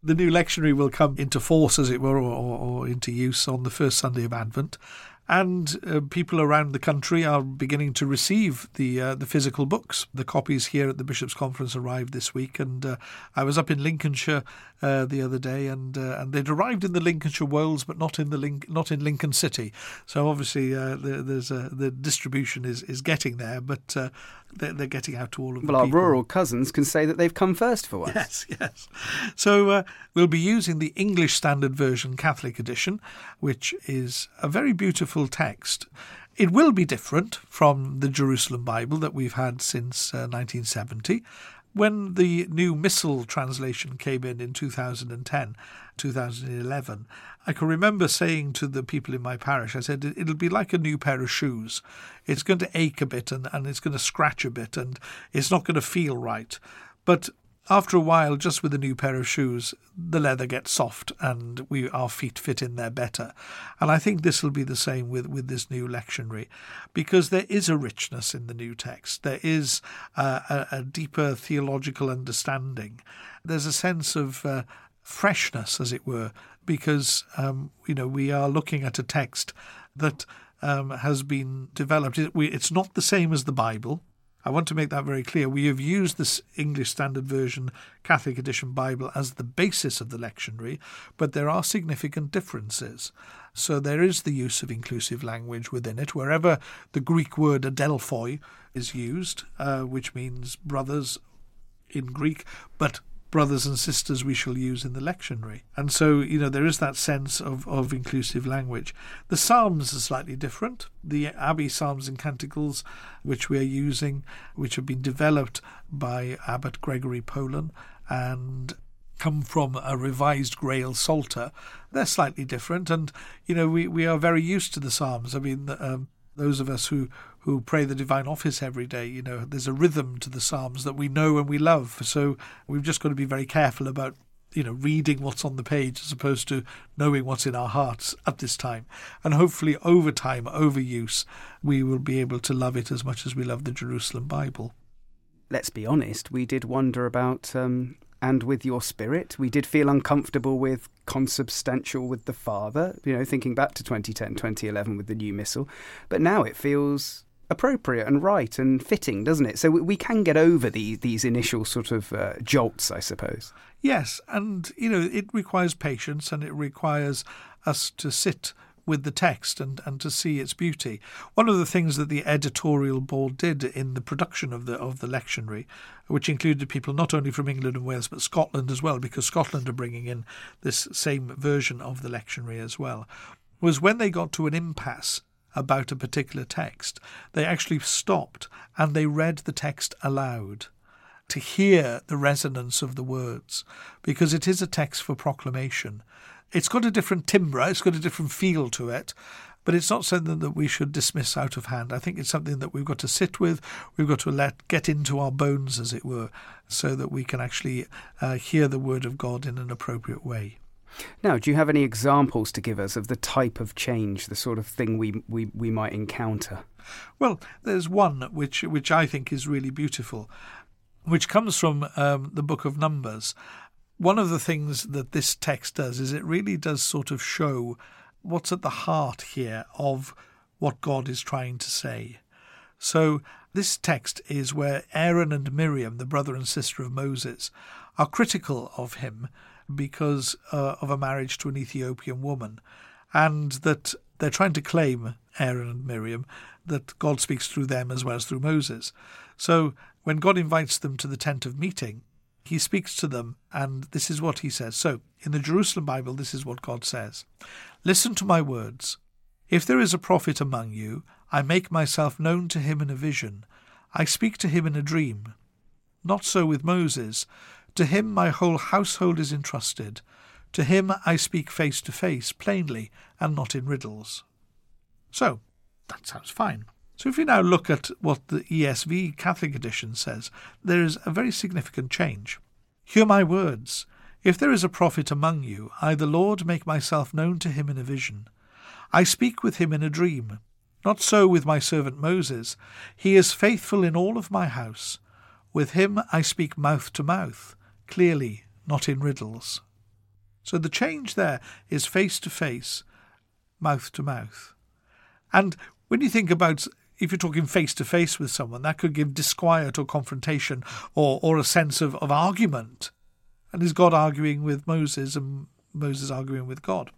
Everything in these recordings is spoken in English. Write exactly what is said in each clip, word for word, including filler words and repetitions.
The new lectionary will come into force, as it were, or, or into use on the first Sunday of Advent. And uh, people around the country are beginning to receive the uh, the physical books. The copies here at the Bishops' Conference arrived this week, and uh, I was up in Lincolnshire uh, the other day, and uh, and they'd arrived in the Lincolnshire Wolds, but not in the Link- not in Lincoln City. So obviously uh, the, there's a, the distribution is, is getting there, but uh, they're, they're getting out to all of well, the people. people. Well, our rural cousins can say that they've come first for once. Yes, yes. So uh, we'll be using the English Standard Version Catholic edition, which is a very beautiful text. It will be different from the Jerusalem Bible that we've had since uh, nineteen seventy. When the new Missal translation came in in two thousand ten, two thousand eleven, I can remember saying to the people in my parish, I said, it'll be like a new pair of shoes. It's going to ache a bit and, and it's going to scratch a bit and it's not going to feel right. But after a while, just with a new pair of shoes, the leather gets soft and we our feet fit in there better. And I think this will be the same with, with this new lectionary, because there is a richness in the new text. There is uh, a, a deeper theological understanding. There's a sense of uh, freshness, as it were, because um, you know we are looking at a text that um, has been developed. It, we, it's not the same as the Bible. I want to make that very clear. We have used this English Standard Version Catholic Edition Bible as the basis of the lectionary, but there are significant differences. So there is the use of inclusive language within it. Wherever the Greek word adelphoi is used, uh, which means brothers in Greek, but brothers and sisters we shall use in the lectionary. And so, you know, there is that sense of, of inclusive language. The Psalms are slightly different. The Abbey Psalms and Canticles, which we are using, which have been developed by Abbot Gregory Polan and come from a revised Grail Psalter, they're slightly different. And, you know, we, we are very used to the Psalms. I mean, um, those of us who, who pray the Divine Office every day, you know, there's a rhythm to the Psalms that we know and we love. So we've just got to be very careful about, you know, reading what's on the page as opposed to knowing what's in our hearts at this time. And hopefully over time, over use, we will be able to love it as much as we love the Jerusalem Bible. Let's be honest, we did wonder about... Um... And with your spirit, we did feel uncomfortable with consubstantial with the Father, you know, thinking back to twenty ten, twenty eleven with the new Missal. But now it feels appropriate and right and fitting, doesn't it? So we can get over the, these initial sort of uh, jolts, I suppose. Yes, and, you know, it requires patience and it requires us to sit with the text and, and to see its beauty. One of the things that the editorial board did in the production of the of the lectionary, which included people not only from England and Wales but Scotland as well, because Scotland are bringing in this same version of the lectionary as well, was when they got to an impasse about a particular text, they actually stopped and they read the text aloud to hear the resonance of the words, because it is a text for proclamation. It's got a different timbre, it's got a different feel to it, but it's not something that we should dismiss out of hand. I think it's something that we've got to sit with, we've got to let get into our bones, as it were, so that we can actually uh, hear the word of God in an appropriate way. Now, do you have any examples to give us of the type of change, the sort of thing we we, we might encounter? Well, there's one which which I think is really beautiful, which comes from um, the book of Numbers. One of the things that this text does is it really does sort of show what's at the heart here of what God is trying to say. So this text is where Aaron and Miriam, the brother and sister of Moses, are critical of him because uh, of a marriage to an Ethiopian woman, and that they're trying to claim, Aaron and Miriam, that God speaks through them as well as through Moses. So when God invites them to the tent of meeting, he speaks to them, and this is what he says. So, in the Jerusalem Bible, this is what God says. Listen to my words. If there is a prophet among you, I make myself known to him in a vision. I speak to him in a dream. Not so with Moses. To him my whole household is entrusted. To him I speak face to face, plainly, and not in riddles. So, that sounds fine. So if you now look at what the E S V Catholic edition says, there is a very significant change. Hear my words. If there is a prophet among you, I, the Lord, make myself known to him in a vision. I speak with him in a dream. Not so with my servant Moses. He is faithful in all of my house. With him I speak mouth to mouth, clearly, not in riddles. So the change there is face to face, mouth to mouth. And when you think about, if you're talking face to face with someone, that could give disquiet or confrontation or, or a sense of, of argument. And is God arguing with Moses and Moses arguing with God?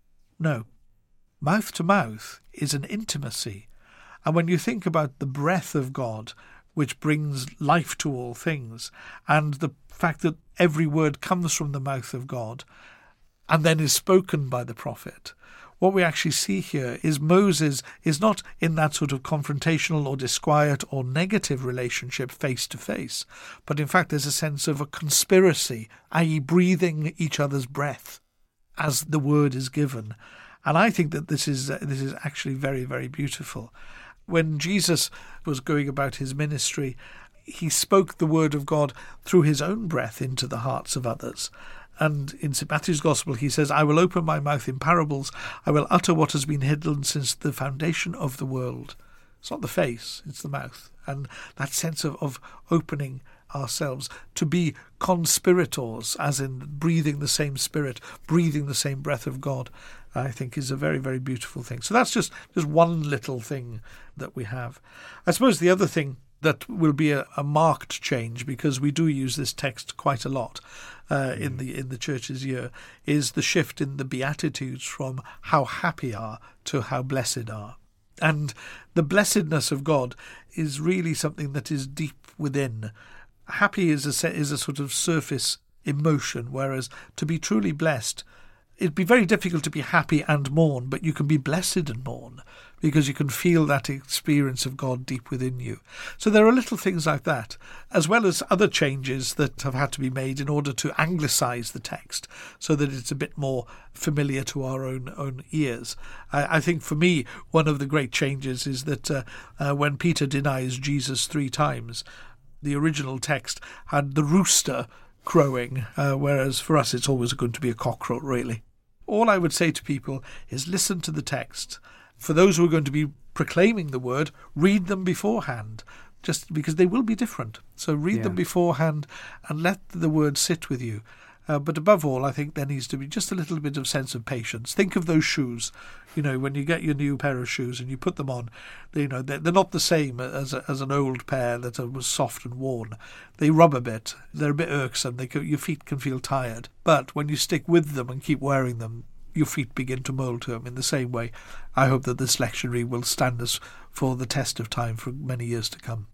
No. Mouth to mouth is an intimacy. And when you think about the breath of God, which brings life to all things, and the fact that every word comes from the mouth of God and then is spoken by the prophet, what we actually see here is Moses is not in that sort of confrontational or disquiet or negative relationship face to face, but in fact there's a sense of a conspiracy, that is breathing each other's breath as the word is given. And I think that this is this is actually very, very beautiful. When Jesus was going about his ministry, he spoke the word of God through his own breath into the hearts of others. And in Saint Matthew's Gospel he says, "I will open my mouth in parables, I will utter what has been hidden since the foundation of the world." It's not the face, it's the mouth. And that sense of, of opening ourselves to be conspirators, as in breathing the same spirit, breathing the same breath of God, I think is a very, very beautiful thing. So that's just, just one little thing that we have. I suppose the other thing that will be a, a marked change, because we do use this text quite a lot uh, mm. in the in the Church's year, is the shift in the Beatitudes from how happy are to how blessed are. And the blessedness of God is really something that is deep within. Happy is a, is a sort of surface emotion, whereas to be truly blessed, it'd be very difficult to be happy and mourn, but you can be blessed and mourn because you can feel that experience of God deep within you. So there are little things like that, as well as other changes that have had to be made in order to anglicize the text so that it's a bit more familiar to our own own ears. I, I think for me, one of the great changes is that uh, uh, when Peter denies Jesus three times, the original text had the rooster crowing, uh, whereas for us it's always going to be a cockerel, really. All I would say to people is listen to the text. For those who are going to be proclaiming the word, read them beforehand, just because they will be different. So read yeah. them beforehand and let the word sit with you. Uh, but above all, I think there needs to be just a little bit of sense of patience. Think of those shoes. You know, when you get your new pair of shoes and you put them on, you know, they're, they're not the same as a, as an old pair that was soft and worn. They rub a bit. They're a bit irksome. They can, your feet can feel tired. But when you stick with them and keep wearing them, your feet begin to mould to them. In the same way, I hope that this lectionary will stand us for the test of time for many years to come.